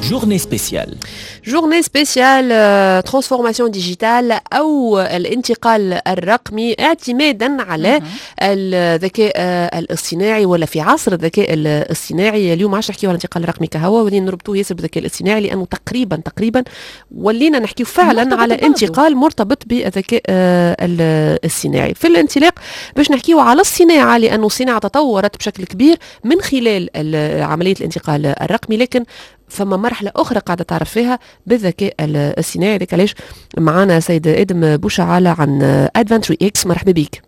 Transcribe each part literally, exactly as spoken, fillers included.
Journée spéciale. Journée spéciale transformation digitale أو الانتقال الرقمي اعتمادا على الذكاء الاصطناعي، ولا في عصر الذكاء الاصطناعي. اليوم عاش نحكيو على الانتقال الرقمي كهو، ولينا نربطوه ياسر بالذكاء الاصطناعي لأنه تقريبا تقريبا ولينا نحكيو فعلا على انتقال مرتبط بالذكاء الاصطناعي. في الانطلاق باش نحكيو على الصناعة، لأنه الصناعة تطورت بشكل كبير من خلال عملية الانتقال الرقمي، لكن فما مرحلة أخرى قاعدة تعرف فيها بالذكاء الاصطناعي. ذلك علاش معنا سيد آدم بوشعالة عن أدفانتري إكس. مرحبا بك.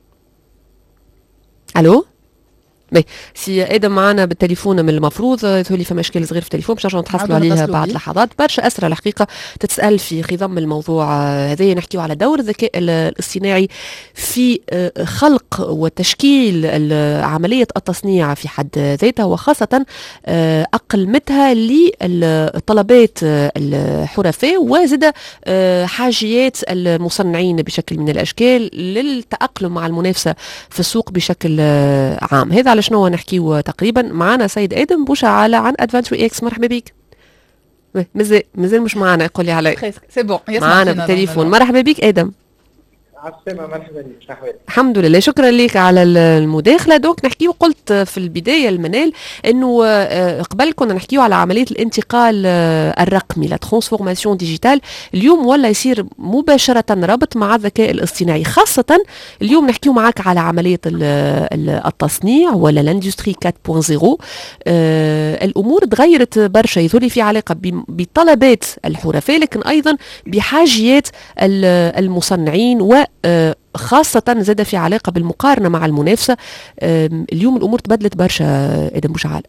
ألو بي سي آدم معنا بالتليفون، من المفروض يظهر فما اشكال صغير في التليفون باش نرجعوا نتحصلوا عليه بعد لحظات. برشا اسئله الحقيقه تتسال في خضم الموضوع هذا. نحكيو على دور الذكاء الاصطناعي في خلق وتشكيل عمليه التصنيع في حد ذاتها، وخاصه اقلمتها للطلبات الحرفاء وزاد حاجيات المصنعين بشكل من الاشكال للتاقلم مع المنافسه في السوق بشكل عام. هذا شنو نحكيو تقريبا. معنا سيد آدم بوشعالة عن أدفانتري إكس. مرحبا بك. مازال مازال مش معنا، يقول لي علي سي بون معنا بالتليفون. مرحبا بك آدم. عسلامة. مرحبا بك. شحوالك؟ الحمد لله، شكرا لك على المداخله. دونك نحكيو، قلت في البدايه المنال انه قبل كنا نحكيو على عمليه الانتقال الرقمي، لا ترانسفورماسيون ديجيتال. اليوم ولا يصير مباشره رابط مع الذكاء الاصطناعي، خاصه اليوم نحكيو معك على عمليه التصنيع ولا الاندستري أربعة نقطة صفر. الامور تغيرت برشا، يظهر في علاقه بطلبات الحرفاء لكن ايضا بحاجيات المصنعين، و خاصة زاد في علاقة بالمقارنة مع المنافسة. اليوم الأمور تبدلت برشا. آدم بوشعالة.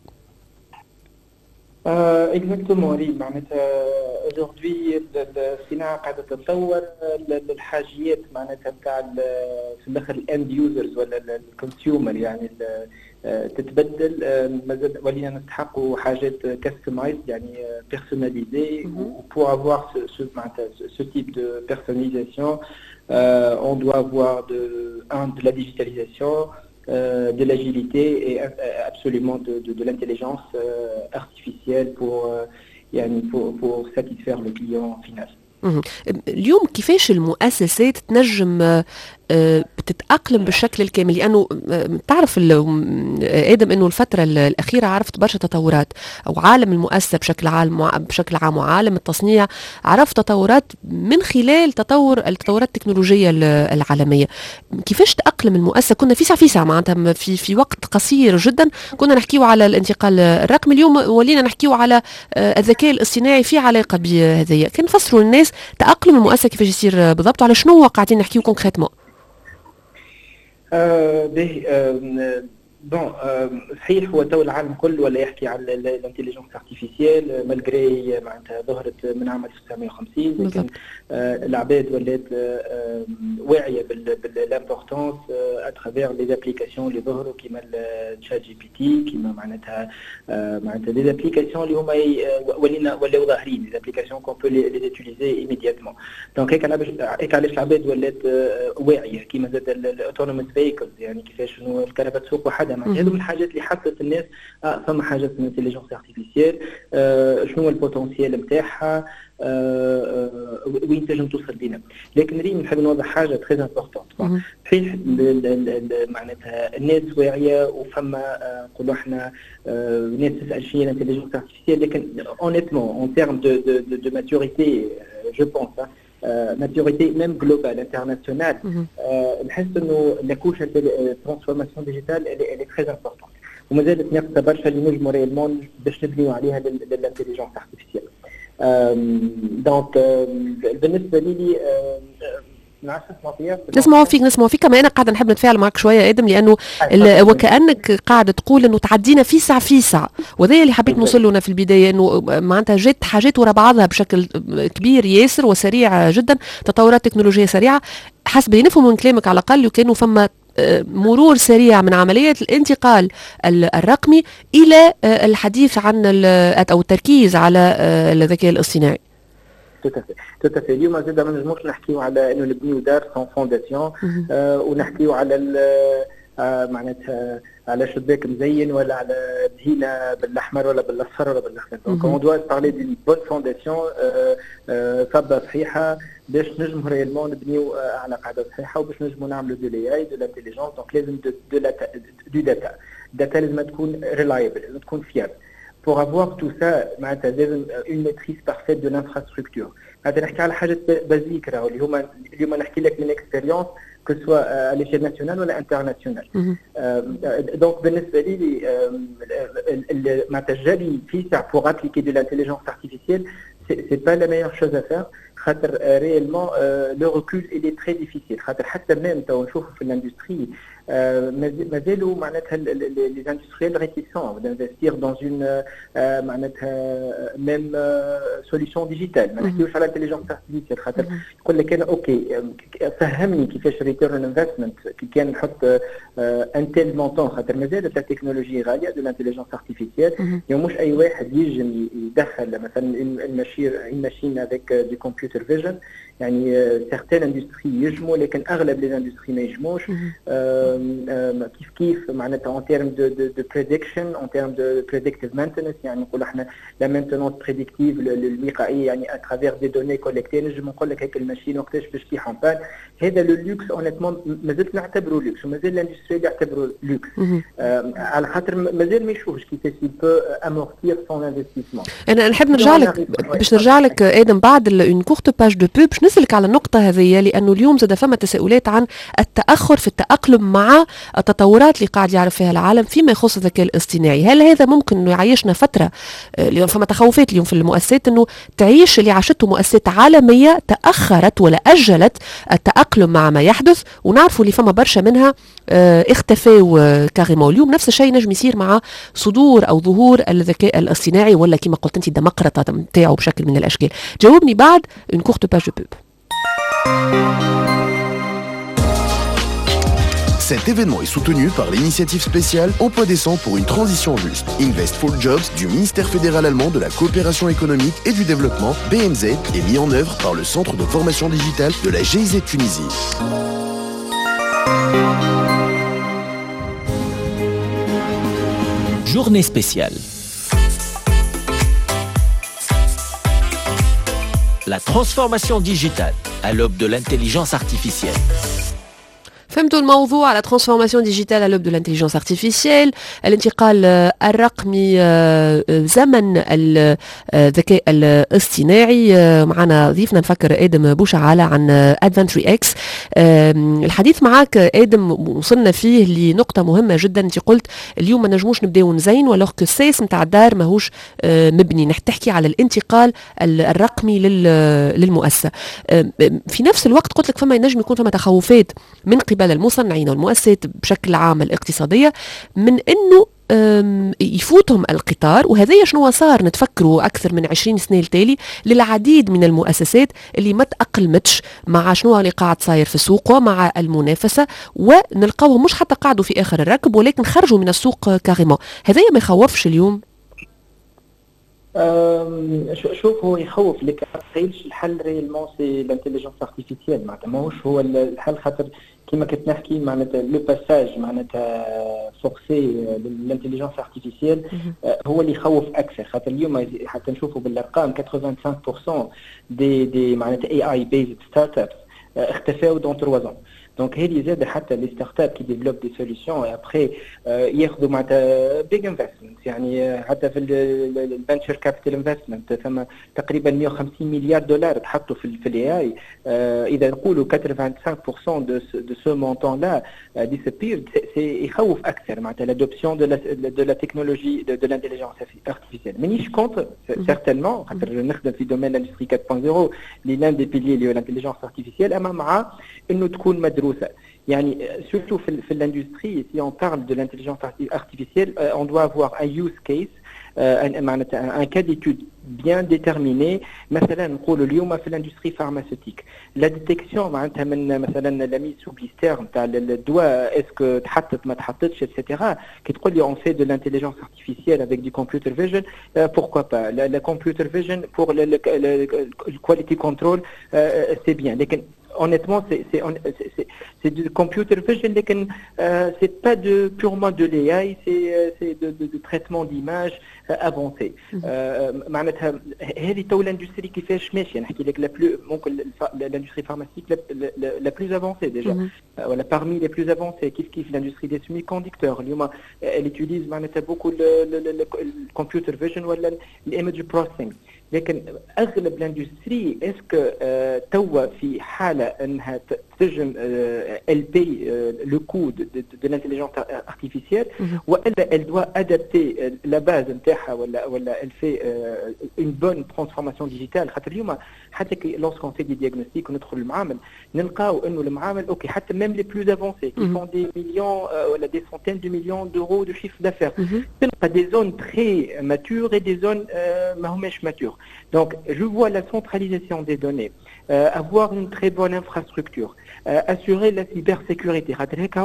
اكزاكتومون ريم، معناتها اجوردي الصناعة قاعدة تتطور، الحاجيات معناتها نتاع في الاخر الاند يوزرز ولا الكونسيومر يعني تتبدل. مازال ولينا نستحقوا حاجات كاستمايز يعني بيرسوناليزي. pour avoir ce معناتها ce type de personnalisation Euh, on doit avoir de, un, de la digitalisation, euh, de l'agilité et euh, absolument de, de, de l'intelligence euh, artificielle pour, euh, يعني pour, pour satisfaire le client final. اليوم كيفاش المؤسسات تنجم بتتأقلم بالشكل الكامل؟ لأنه تعرف آدم أنه الفترة الأخيرة عرفت برشا تطورات، أو عالم المؤسسة بشكل عام بشكل عام وعالم التصنيع عرفت تطورات من خلال تطور التطورات التكنولوجية العالمية. كيفاش تأقلم المؤسسة؟ كنا فيسع فيسع معناتها في في وقت قصير جدا كنا نحكيو على الانتقال الرقمي، اليوم ولينا نحكيو على الذكاء الاصطناعي في علاقة بهذه. كان نفسروا للناس تأقلم المؤسسة كيفاش يصير بالضبط، على شنو قاعدين نحكيو كونكريتمون؟ آه به آه بون آه صحيح، هو تو العالم كله ولا يحكي على الانتليجنس ارتيفيسيال مالغري معناتها ظهرت من عام ألف وتسعمائة وخمسين، لكن آه العباد ولات آه واعيه بالامبورطونس اترافير لي زابليكاسيون اللي ظهروا كيما الشات جي بي تي، كيما معناتها آه معناتها لي زابليكاسيون اللي هما ولينا ولاو ظاهرين، لي زابليكاسيون كون بو لي اوتيليزي ايميدياتمون. دونك هيك هيك علاش العباد ولات آه واعيه، كيما زاد الاوتونوموس فيكلز يعني كيفاش شنو الكرفات سوق وحدها. هذو من الحاجات اللي حطت الناس اه فما حاجه اسمها انتليجنس ارتيفيسيال، آه شنو البوتنسيال نتاعها، آه وين تنجم توصل بينا. لكن ريم نحب نوضح حاجه تري امبورطونت. صحيح معناتها الناس واعيه وفما نقولوا احنا الناس تسال شنو هي الانتليجنس ارتيفيسيال، لكن اونيتمون اون تيرم دو دو دو ماتوريتي جو بونس maturité même globale, internationale, نحس انه لاكوش الترانسفورماسيون ديجيتال elle est très importante. ومازالت ناقصه برشا اللي نجموا ريالمون باش نبنيو عليها للانتليجنس ارتيفيسيال. دونك بالنسبه لي نسمعوا فيك نسمعوا فيك كما انا قاعده نحب نتفاعل معك شويه آدم، لانه وكانك قاعده تقول انه تعدينا فيسع فيسع، وهذا اللي حبيت نوصل لنا في البدايه، انه معناتها جات حاجات ورا بعضها بشكل كبير ياسر وسريع جدا، تطورات تكنولوجيه سريعه. حسب نفهم من كلامك على الاقل كانوا فما مرور سريع من عملية الانتقال الرقمي إلى الحديث عن أو التركيز على الذكاء الاصطناعي. tout à fait. اليوم زاد ما نجموش نحكيو على انه نبنيو دار سون فونداسيون، ونحكيو على معناتها على شباك مزين ولا على دهينه بالاحمر ولا بالاصفر ولا بالاخضر. دونك اون دوا بارلي دي بون فونداسيون صبه صحيحه باش نجموا ريالمون نبنيو على قاعده صحيحه وباش نجموا نعملوا دو لي اي دو لانتيليجونس. دونك لازم دو دو داتا داتا لازم تكون ريلايبل لازم تكون فيابل. Pour avoir tout ça, لازم une maîtrise parfaite de l'infrastructure. هذا نحكي على حاجات بازيك راهو اللي هما اليوم نحكي لك من اكسبيريونس que ce soit à l'échelle nationale ou internationale. Donc, بالنسبة لي ما تجري فيسع pour appliquer de l'intelligence artificielle, c'est pas la meilleure chose à faire. خاطر réellement le recul il est très difficile. خاطر حتى même تو نشوفوا في l'industrie مازالوا معناتها les industriels réticents d'investir dans une معناتها même solution digitale. ما نحكيوش على l'intelligence artificielle خاطر يقول لك انا اوكي فهمني كيفاش return on investment كي كان نحط ان تيل مونطون خاطر مازالت التكنولوجيا غاليه de l'intelligence artificielle. يعني مش اي واحد يجي يدخل مثلا الماشين الماشين avec du computer vision. يعني certaines industries يجموا لكن اغلب les industries ما يجموش. كيف كيف معناتها en termes de de de prediction en termes de predictive maintenance. يعني نقول احنا la maintenance prédictive الوقائيه يعني à travers des données collectées نجم نقول لك هيك الماشين وقتاش باش تطيح en panne. هذا لو لوكس اونيتمون مازلت نعتبره لوكس ومازال الاندستري يعتبره لوكس على خاطر مازال ما يشوفش كيفاش يبو امورتير سون انفستيسمون. انا نحب نرجع لك باش نرجع لك ادم بعد اون كورت باج دو بوب باش نسالك على النقطه هذه لانه اليوم زاد فما تساؤلات عن التاخر في التاقلم مع التطورات اللي قاعد يعرف فيها العالم فيما يخص الذكاء الاصطناعي. هل هذا ممكن انه يعيشنا فتره اليوم فما تخوفات اليوم في المؤسسات انه تعيش اللي عاشته مؤسسات عالميه تاخرت ولا اجلت التاقلم مع ما يحدث ونعرفوا اللي فما برشا منها اه اختفوا كاريمون. اليوم نفس الشيء نجم يصير مع صدور او ظهور الذكاء الاصطناعي ولا كما قلت انت الدمقرطه نتاعو بشكل من الاشكال. جاوبني بعد une courte page de pub. Cet événement est soutenu par l'initiative spéciale Emploi décent pour une transition juste. Invest for Jobs du ministère fédéral allemand de la coopération économique et du développement B M Z est mis en œuvre par le centre de formation digitale de la G I Z Tunisie. Journée spéciale. La transformation digitale à l'aube de l'intelligence artificielle. فهمتوا الموضوع على ترانسفورماسيون ديجيتال على لوب دو لانتيليجنس ارتيفيسيال الانتقال الرقمي زمن الذكاء الاصطناعي. معنا ضيفنا نفكر ادم بوشعالة عن ادفنتري اكس. الحديث معك ادم وصلنا فيه لنقطة مهمة جدا. انت قلت اليوم ما نجموش نبداو نزين ولو كو الساس نتاع الدار ماهوش مبني. نحكي على الانتقال الرقمي للمؤسسة. في نفس الوقت قلت لك فما ينجم يكون فما تخوفات من قبل المصنعين والمؤسسات بشكل عام الاقتصادية من انه يفوتهم القطار. وهذا شنو صار نتفكروا اكثر من عشرين سنة التالي للعديد من المؤسسات اللي ما تأقلمتش مع شنو اللي قاعد صاير في السوق ومع المنافسة ونلقاوهم مش حتى قاعدوا في اخر الركب ولكن خرجوا من السوق كاريمون. هذا ما يخوفش اليوم؟ شوف هو يخوف لك تخيلش الحل ريالمون سي لانتيليجنس ارتيفيسيال معناتها ماهوش هو الحل خاطر كما كنت نحكي معناتها لو باساج معناتها فورسي للانتيليجنس ارتيفيسيال هو اللي يخوف اكثر خاطر اليوم حتى نشوفوا بالارقام ثمانية وثمانين بالمئة دي دي معناتها اي اي بيزد ستارت ابس اختفاوا دون ثلاثة ans. دونك هذه زاد حتى لي ستارت اب كي ديفلوب دي سوليسيون ابخي ياخذوا معناتها بيج انفستمنت يعني حتى في الفنتشر كابيتال انفستمنت ثم تقريبا مئة وخمسين مليار دولار تحطوا في في الاي اي. اذا نقولوا ثمانية وثمانين بالمئة دو دو سو مونطون لا ديسابير سي يخوف اكثر معناتها لادوبسيون دو دو لا تكنولوجي دو لانتيليجنس ارتيفيسيال. مانيش كونتر سيرتينمون خاطر نخدم في دومين الاندستري أربعة نقطة صفر اللي لان دي بيلي اللي هو لانتيليجنس ارتيفيسيال اما مع انه تكون مدروسه. يعني surtout في في l'industrie si on parle de l'intelligence artificielle on doit avoir un use case معناتها un cas d'étude bien déterminé. مثلا نقولوا اليوم في الاندستري فارماسيوتيك لا ديتيكسيون معناتها من مثلا لا ميس سو بليستر نتاع الدواء اسكو تحطت ما تحطتش اكسترا كي تقول لي اون في دو لانتيليجنس ارتيفيسيال افيك دو كمبيوتر فيجن بوركوا با لا كمبيوتر فيجن بور الكواليتي كنترول سي بيان لكن honnêtement, c'est, c'est, c'est, c'est, c'est du computer vision, mais euh, c'est pas de, purement de l'A I, c'est, c'est de, de, de traitement d'image euh, avancé. معناتها هذه تو l'industrie كيفاش ماشية نحكي لك la plus ممكن l'industrie pharmaceutique la, la, la plus avancée déjà ولا parmi les plus avancées كيف كيف l'industrie des semi-conducteurs اليوم elle utilise معناتها beaucoup le, le, le, le computer vision ولا l'image processing. لكن اغلب الاندستري اسكو آه توا في حاله انها تنجم ال بي لو كود دو لانتيليجنس ارتيفيسيال والا ال دوا ادابتي لا باز نتاعها ولا ولا ال في اون بون ترانسفورماسيون ديجيتال. خاطر اليوم حتى كي لونسكون في دي دياغنوستيك وندخل المعامل نلقاو انه المعامل اوكي حتى ميم لي بلوز افونسي كي فون دي مليون ولا دي سونتين دو مليون دورو دو شيفر دافير تلقى دي زون تري ماتور اي دي زون ما هماش ماتور. Donc, je vois la centralisation des données, euh, avoir une très bonne infrastructure, euh, assurer la cybersécurité.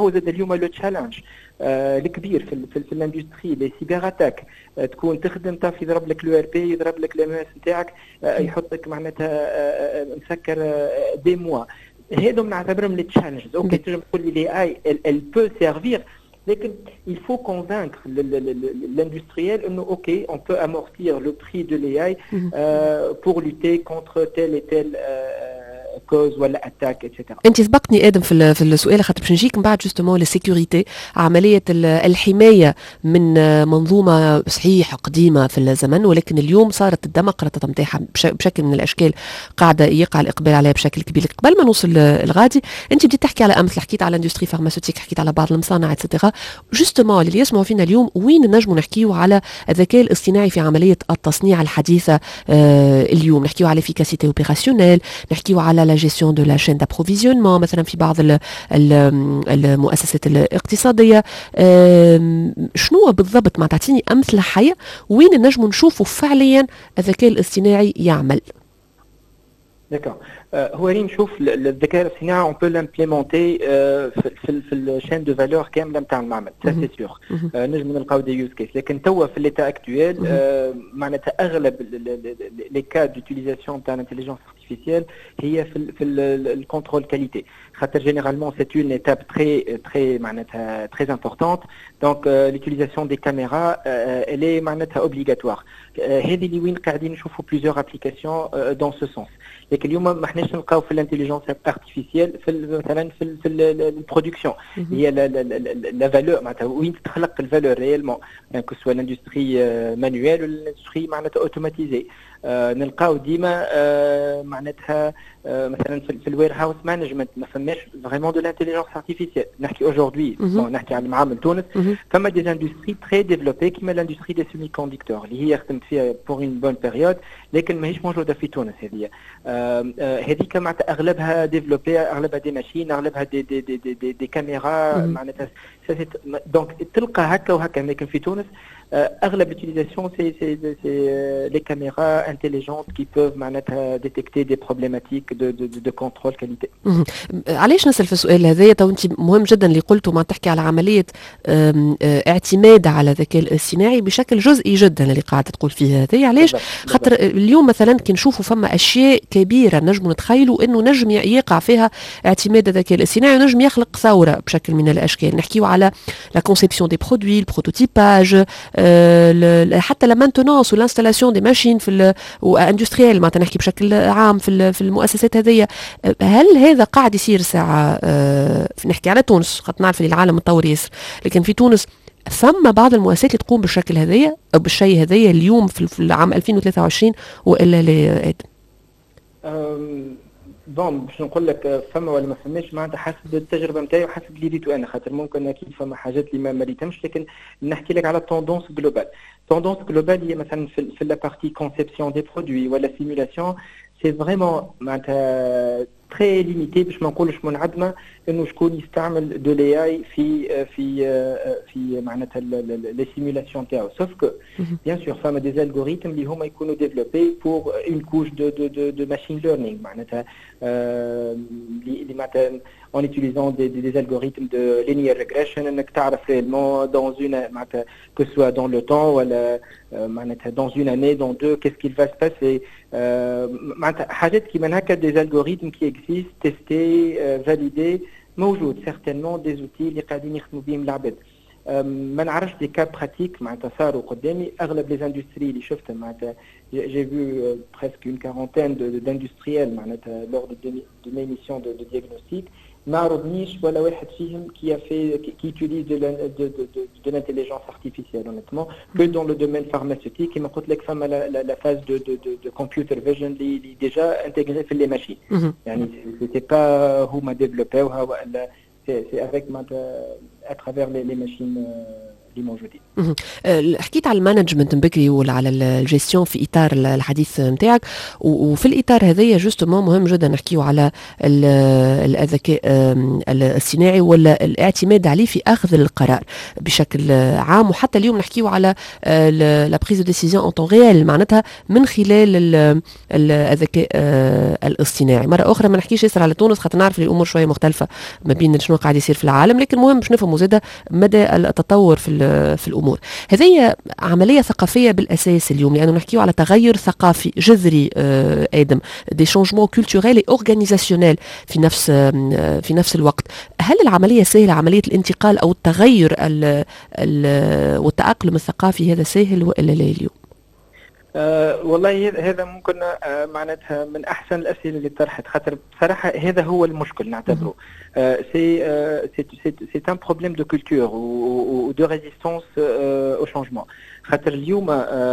Le challenge الكبير في في, في الاندستري لي سيبر اتاك تكون تخدم طاف يضرب لك لو ار بي يضرب لك الام اس نتاعك يحطك معناتها مسكر دي موا. هذوم نعتبرهم لي تشالنجز. اوكي تنجم تقول لي لي اي ال بو سيرفير لكن il faut convaincre l'industriel انه اوكي on peut amortir le prix de l'A I euh, pour lutter contre telle et telle euh, cause ولا اتاك اتسيتيرا. انت سبقتني ادم في في السؤال خاطر باش نجيك من بعد جوستومون للسيكوريتي عمليه الحمايه من منظومه صحيح قديمه في الزمن ولكن اليوم صارت الديمقراطيه نتاعها بشكل من الاشكال قاعده يقع الاقبال عليها بشكل كبير. قبل ما نوصل الغادي انت بديت تحكي على امثله حكيت على اندستري فارماسيوتيك حكيت على بعض المصانع اتسيتيرا. جوستومون اللي يسمعوا فينا اليوم وين نجموا نحكيوا على الذكاء الاصطناعي في عمليه التصنيع الحديثه آه اليوم نحكيوا على efficacité opérationnelle نحكيوا على لا جيستيون دو لا شين دابروفيزيونمون مثلا في بعض ال ال المؤسسات الاقتصاديه. شنو بالضبط ما تعطيني امثله حيه وين نجموا نشوفوا فعليا الذكاء الاصطناعي يعمل؟ D'accord. هو راني نشوف الذكاء الاصطناعي on peut l'implémenter في في الشين دو فالور كامله نتاع المعمل ça c'est sûr. نجم نلقاو دي يوز كيس لكن توا في ليتا اكتويل معناتها اغلب لي كا دوتيليزاسيون تاع الانتيليجنس ارتيفيسيال هي في في الكونترول كاليتي خاطر جينيرالمون c'est une étape très très معناتها très importante. donc l'utilisation des caméras elle est معناتها obligatoire. هذه اللي وين قاعدين نشوفوا plusieurs applications dans ce sens. لكن اليوم ما احناش نلقاو في الانتيليجنس ارتيفيسيال في مثلا في في البرودكسيون هي لا فالور معناتها وين تخلق الفالور ريالمون كو سوا لاندستري مانويل ولا لاندستري معناتها اوتوماتيزي. آه نلقاو ديما آه معناتها آه مثلا في, في الوير هاوس مانجمنت ما فماش فريمون دو لانتيليجنس ارتيفيسيال. نحكي اجوردي نحكي على معامل تونس فما دي اندستري تري ديفلوبي كيما لاندستري دي سيمي كوندكتور اللي هي خدمت فيها بور اون بون بيريود لكن ماهيش موجوده في تونس. هذه هذيك آه معناتها اغلبها ديفلوبي اغلبها دي ماشين اغلبها دي دي دي دي, دي, دي كاميرا معناتها دونك تلقى هكا وهكا. لكن في تونس اغلب l'utilisation c'est c'est c'est les caméras intelligentes qui peuvent معناتها détecter des problématiques de de de contrôle qualité. علاش نسال في السؤال هذايا تو انت مهم جدا اللي قلته ما تحكي على عمليه اعتماد على الذكاء الاصطناعي بشكل جزئي جدا اللي قاعده تقول فيه هذايا. علاش؟ خاطر اليوم مثلا كي نشوفوا فما اشياء كبيره نجموا نتخيلوا انه نجم يقع فيها اعتماد الذكاء الاصطناعي ونجم يخلق ثوره بشكل من الاشكال. نحكيو على لا كونسيبسيون دي برودوي البروتوتيباج أه حتى لا مانتونونس والانستالاسيون دي ماشين في الاندستريال معناتها نحكي بشكل عام في في المؤسسات هذيا. هل هذا قاعد يصير ساعه أه نحكي على تونس خاطر نعرف اللي العالم متطور ياسر لكن في تونس ثم بعض المؤسسات اللي تقوم بالشكل هذايا او بالشيء هذايا اليوم في العام ألفين وثلاثة وعشرين والا لا ادم؟ بون باش نقول لك فما ولا ما فماش معناتها حسب التجربه نتاعي وحسب اللي ريتو انا خاطر ممكن اكيد فما حاجات اللي ما ريتهمش لكن نحكي لك على التوندونس جلوبال. التوندونس جلوبال هي مثلا في في لا بارتي كونسيبسيون دي برودوي ولا سيمولاسيون سي فريمون معناتها تري ليميتي باش ما نقولش منعدمه انه شكون يستعمل دو لي اي في في في معناتها لي سيمولاسيون تاعو سوف كو بيان سور فما دي الغوريثم اللي هما يكونوا ديفلوبي بور اون كوش دو دو دو دو ماشين ليرنينغ معناتها اللي معناتها en utilisant des, des, des algorithmes de linear regression انك تعرف réellement dans une معناتها que ce soit dans le temps ولا معناتها dans une année dans deux qu'est-ce qu'il va se passer معناتها حاجات كيما هكا des algorithmes qui existent testés validés موجود certainement des outils اللي قاعدين يخدموا بهم العباد ما نعرفش دي كاب براتيك معناتها صاروا قدامي اغلب لي اندستري اللي شفتها معناتها جي فيو presque une quarantaine d'industriels معناتها lors de mes missions de, de diagnostic ما عرضنيش ولا واحد فيهم qui a fait qui utilise de, de, de, de, de l'intelligence artificielle honnêtement que dans le domaine pharmaceutique et ما قلت لك فما la, la, la phase de, de, de, de computer vision اللي déjà intégrée في les machines يعني c'était pas هما développéوها ولا c'est avec à travers les, les machines اللي موجودين. حكيت على المانجمنت بكري وعلى الجيستيون في اطار الحديث نتاعك وفي الاطار هذايا جوستومون مهم جدا نحكيو على الذكاء الصناعي ولا الاعتماد عليه في اخذ القرار بشكل عام وحتى اليوم نحكيو على لا بريز دو ديسيزيون اون طون ريال معناتها من خلال الذكاء الاصطناعي. مره اخرى ما نحكيش ياسر على تونس خاطر نعرف الامور شويه مختلفه ما بين شنو قاعد يصير في العالم لكن مهم باش نفهموا زاده مدى التطور في في الامور هذه عمليه ثقافيه بالاساس اليوم لانه نحكيو على تغير ثقافي جذري ادم دي شونجمون كولتوريل اورغانيزاسيونيل في نفس في نفس الوقت. هل العمليه سهله عمليه الانتقال او التغير ال ال والتاقلم الثقافي هذا سهل والا لا اليوم؟ أه والله هذا ممكن أه معناتها من احسن الاسئله اللي طرحت خاطر بصراحه هذا هو المشكل نعتبره سي سي ان بروبليم دو كولتور و دو ريزيستانس او شانجمون خاطر اليوم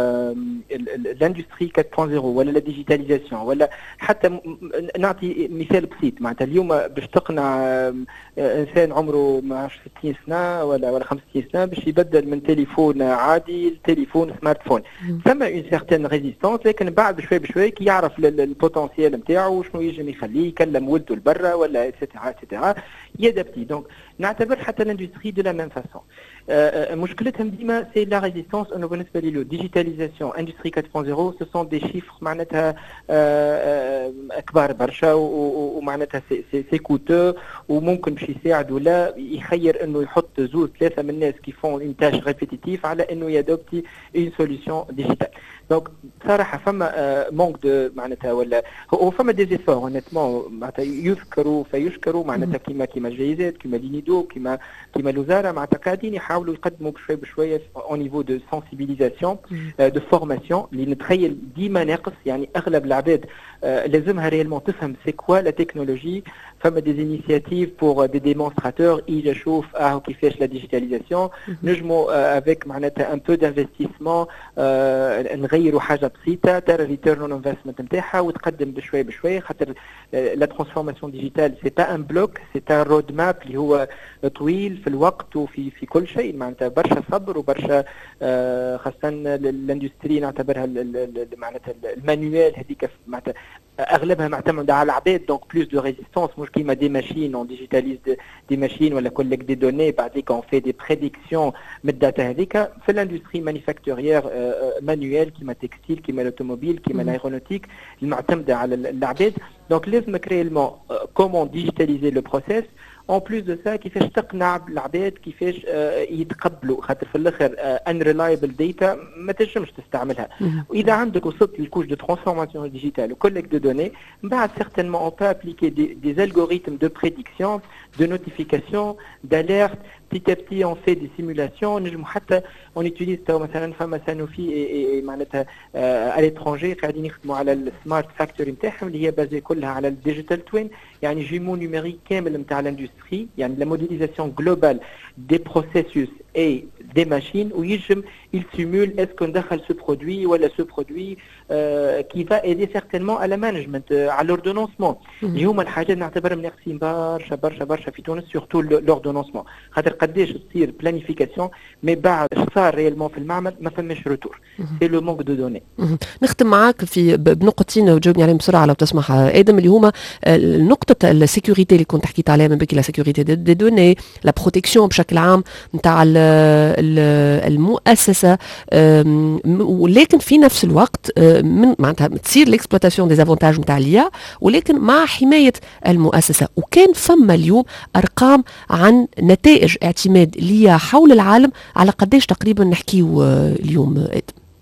الاندستري أربعة صفر ولا لا ديجيتاليزاسيون ولا حتى نعطي مثال بسيط معناتها اليوم باش تقنع انسان عمره ما ستين سنه ولا ولا خمسة وستين سنه باش يبدل من تليفون عادي لتليفون سمارت فون ثم اون سيغتان ريزيستانس لكن بعد بشوي بشوي كي يعرف البوتنسيال نتاعو شنو ينجم يخليه يكلم ولده لبرا ولا ايتترا ايتترا يدابتي دونك نعتبر حتى الاندستري دو لا ميم فاسون مشكلتهم ديما سي لا ريزيستانس انه بالنسبه لي لو ديجيتاليزاسيون اندستري أربعة صفر سو سون دي شيفر معناتها كبار برشا ومعناتها سي سي سي كوتو وممكن باش يساعد ولا يخير انه يحط زوج ثلاثه من الناس كي فون اون تاش ريبيتيتيف على انه يادوبتي اون سوليوشن ديجيتال دونك بصراحه فما مونك دو معناتها ولا هو فما دي زيفور اونيتمون معناتها يذكروا فيشكروا معناتها كيما كيما الجايزات كيما لينيدو كيما كيما الوزاره معناتها قاعدين يحاولوا يقدموا بشويه بشويه او نيفو دو سنسيبيليزاسيون دو فورماسيون اللي نتخيل ديما ناقص يعني اغلب العباد لازمها ريالمون تفهم سي كوا لا تكنولوجي فما دي انيشيتيف بور دي ديمونستراتور يجي يشوف اه كيفاش لا ديجيتاليزاسيون نجموا افيك معناتها ان بو دانفستيسمون نغيروا حاجه بسيطه ترى ريتيرن اون انفستمنت نتاعها وتقدم بشويه بشويه خاطر لا ترانسفورماسيون ديجيتال سي با ان بلوك سي ان رود ماب اللي هو طويل في الوقت وفي في كل شيء معناتها برشا صبر وبرشا خاصه الاندستري نعتبرها معناتها المانيوال هذيك معناتها اغلبها معتمده على العباد دونك بلوس دو ريزيستانس مش كيما دي ماشين اون ديجيتاليز دي ماشين ولا كولك دي دوني بعديك اون في دي بريديكسيون من الداتا هذيك في الاندستري مانيفاكتوريير مانيوال كيما تكستيل كيما الاوتوموبيل كيما الايرونوتيك المعتمده على العباد دونك لازم ريالمون كومون ديجيتاليزي لو بروسيس اون بلوس دو سا كيفاش تقنع العباد كيفاش يتقبلوا خاطر في الاخر ان ريلايبل داتا ما تنجمش تستعملها واذا عندك وصلت للكوش دو ترانسفورماسيون ديجيتال وكولك دو دوني من بعد سيغتينمون اون با ابليكي دي الغوريثم دو بريديكسيون دو نوتيفيكاسيون d'alerte petit à petit on fait des simulations نجمو حتى on utilise مثلا فما سانوفي معناتها à l'étranger قاعدين يخدموا على السمارت فاكتوري نتاعهم اللي هي بازي كلها على الديجيتال توين يعني جيمو نيميريك كامل نتاع الاندستري يعني لا موديليزاسيون جلوبال دي بروسيسوس et des machines où il simule est-ce qu'on دخل ce produit ou ce produit euh, qui va aider certainement à la management à l'ordonnancement. اللي هما الحاجات نعتبرهم ناقصين برشا برشا برشا في تونس surtout l'ordonnancement. خاطر قداش تصير planification mais بعد صار ريالمون في المعمل ما فماش روتور. c'est le manque de données. نختم معاك في بنقطتين وتجاوبني عليهم بسرعه لو تسمح ادم اللي هما نقطه السيكوريتي اللي كنت حكيت عليها من بكي لا سيكوريتي دي دوني لا بروتيكسيون بشكل عام نتاع المؤسسه ولكن في نفس الوقت من معناتها تصير الاكسبلوتاسيون دي افونتاج نتاع ليا ولكن مع حمايه المؤسسه وكان فما اليوم ارقام عن نتائج اعتماد ليا حول العالم على قداش تقريبا نحكيو اليوم ادم.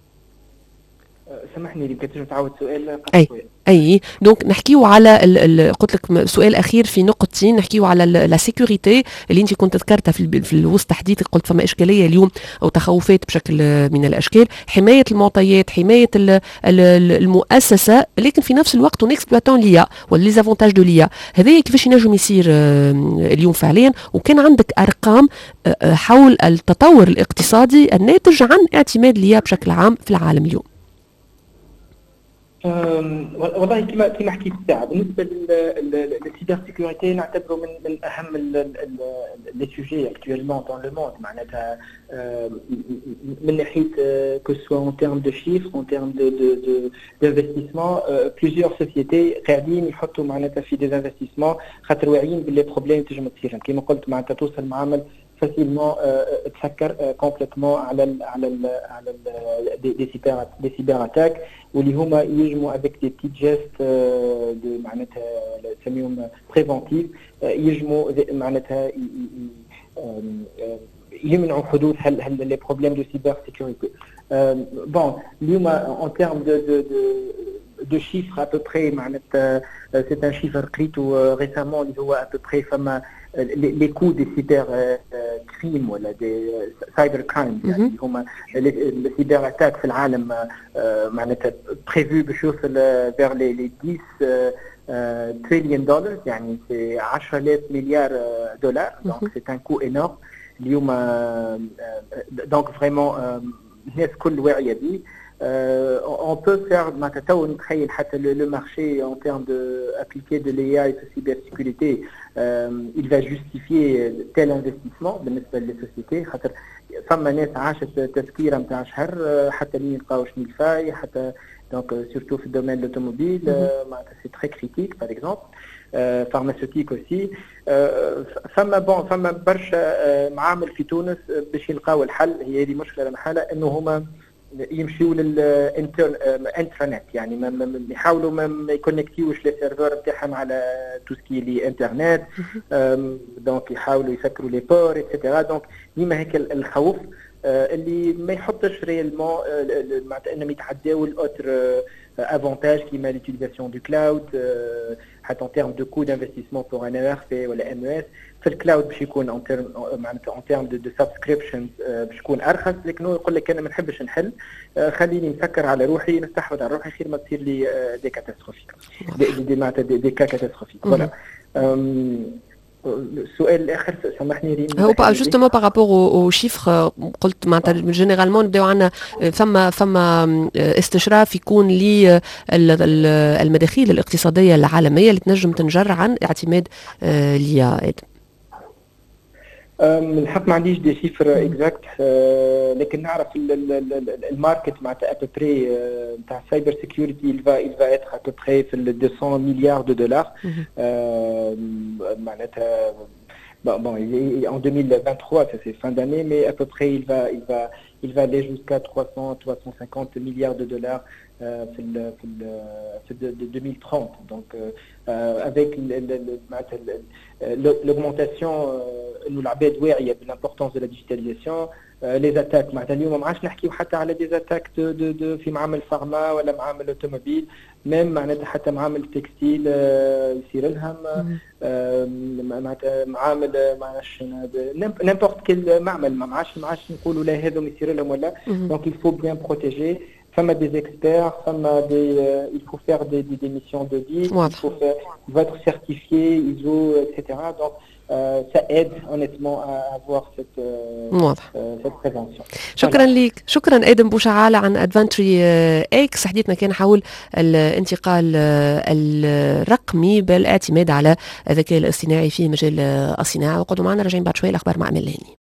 سامحني يمكن تنجم تعاود سؤال. اي اي دونك نحكيو على ال ال قلت لك سؤال اخير في نقطتين نحكيو على لا سيكوريتي اللي انت كنت ذكرتها في في الوسط تحديثك قلت فما اشكاليه اليوم او تخوفات بشكل من الاشكال حمايه المعطيات حمايه ال ال المؤسسه لكن في نفس الوقت ونكسبلوتون ليا ولا لي زافونتاج دو ليا هذايا كيفاش ينجم يصير اليوم فعليا وكان عندك ارقام حول التطور الاقتصادي الناتج عن اعتماد ليا بشكل عام في العالم اليوم. والله كما كما حكيت الساعه بالنسبه للسيبر سيكوريتي نعتبره من من اهم لي سوجي اكطوالمون دون لو موند معناتها من ناحيه كو سوا اون تيرم دو شيفر اون تيرم دو دو دانفستيسمون بليزيور سوسيتي قاعدين يحطوا معناتها في دي انفستيسمون خاطر واعيين باللي بروبليم تنجم تصير كما قلت معناتها توصل معامل facilement تسكر كومبليتمون على ال على ال على ال دي سيبر دي سيبر اتاك واللي هما يجموا افيك دي بتيت جيست دو معناتها نسميهم بريفونتيف يجموا معناتها يمنعوا حدوث هل هل لي بروبليم دو سيبر سيكوريتي. بون اليوم ان تيرم دو دو de chiffres à peu près معناتها c'est un chiffre قريته récemment اللي هو à peu près فما les coûts des cyber crimes ولا des cyber crimes يعني هما les cyber attaques في العالم معناتها prévu باش يوصل vers les dix trillion dollars يعني c'est عشرة آلاف مليار دولار donc c'est un coût énorme اليوم donc vraiment الناس كل واعية بيه. Euh, on peut faire le marché en termes d'appliquer de, de l'A I et de cybersécurité, euh, il va justifier tel investissement بالنسبة للسوسيتي خاطر فما ناس عاشت تذكيرة نتاع شهر حتى اللي يلقاو شنو الفاي حتى دونك سورتو في الدومين لوتوموبيل معناتها سي تري كريتيك باغ اكزومبل فارماسيوتيك اوسي فما بون فما برشا معامل في تونس باش يلقاو الحل هي هذه مشكلة محالة انه هما يمشيوا للانترنت يعني ما يحاولوا ما يكونكتيوش لي سيرفر نتاعهم على تو سكي لي انترنت دونك يحاولوا يسكروا لي بور ايتترا دونك ديما هيك الخوف اللي ما يحطش ريالمون معناتها انهم يتعداو الاوتر افونتاج كيما ليوتيليزاسيون دو كلاود حتى en termes de coût d'investissement pour un E R P ولا M E S في الكلاود باش يكون en termes معناتها en termes de, de subscriptions باش يكون ارخص لكن هو يقول لك انا ما نحبش نحل خليني نفكر على روحي نستحوذ على روحي خير ما تصير لي دي كاتاستروفيك دي معناتها دي كا كاتاستروفيك فوالا. السؤال الاخر سامحني ريم هو جوستومون بارابور او شيفر قلت معناتها جينيرالمون نبداو عندنا فما فما استشراف يكون لي المداخيل الاقتصاديه العالميه اللي تنجم تنجر عن اعتماد ليا ادم. الحق ما عنديش دي شيفر اكزاكت لكن نعرف الماركت معناتها ابري نتاع السايبر سيكيورتي الفا الفا اتر ابري في مئتين مليار دو دولار معناتها bon en deux mille vingt-trois ça c'est fin d'année mais à peu près il va il va il va aller jusqu'à trois cents trois cent cinquante milliards de dollars في ال في ال في deux mille trente donc euh, avec l'augmentation انه العباد واعيه بالimportance de la digitalisation les attaques معناتها اليوم ما عادش نحكيو حتى على دي اتاك دو دو في معامل فارما ولا معامل اوتوموبيل ميم معناتها حتى معامل تكستيل يصير لهم معناتها معامل ما عادش نيمبورت كل معمل ما عادش ما عادش نقولوا لا هذوم يصير لهم ولا دونك il faut bien protéger فما des experts, فما des, euh, il faut faire des, des, des missions d'audit, il faut, faire, il faut être certifié, I S O, et cetera. Donc euh, ça aide honnêtement à avoir cette, euh, euh, cette prévention. شكرا لك، شكرا آدم بوشعالة عن ادفنتري اكس. حديثنا كان حول الانتقال الرقمي بالاعتماد على الذكاء الاصطناعي في مجال الصناعة. وقعدوا معنا راجعين بعد شوية الأخبار مع أمل هاني.